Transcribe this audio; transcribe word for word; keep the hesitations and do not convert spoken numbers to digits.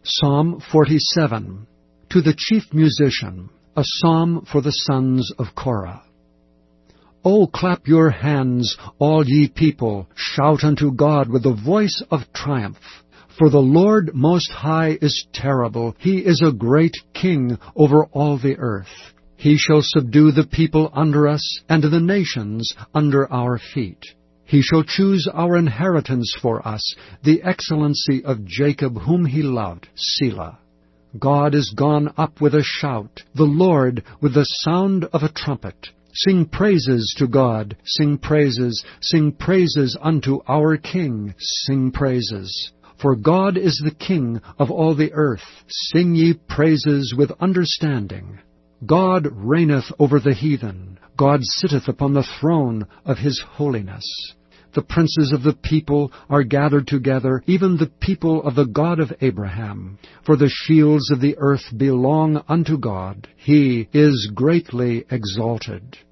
Psalm forty-seven. To the chief musician, a psalm for the sons of Korah. O clap your hands, all ye people, shout unto God with the voice of triumph. For the Lord Most High is terrible, He is a great King over all the earth. He shall subdue the people under us, and the nations under our feet. He shall choose our inheritance for us, the excellency of Jacob whom He loved. Selah. God is gone up with a shout, the Lord with the sound of a trumpet. Sing praises to God, sing praises, sing praises unto our King, sing praises. For God is the King of all the earth. Sing ye praises with understanding. God reigneth over the heathen. God sitteth upon the throne of His holiness. The princes of the people are gathered together, even the people of the God of Abraham. For the shields of the earth belong unto God. He is greatly exalted.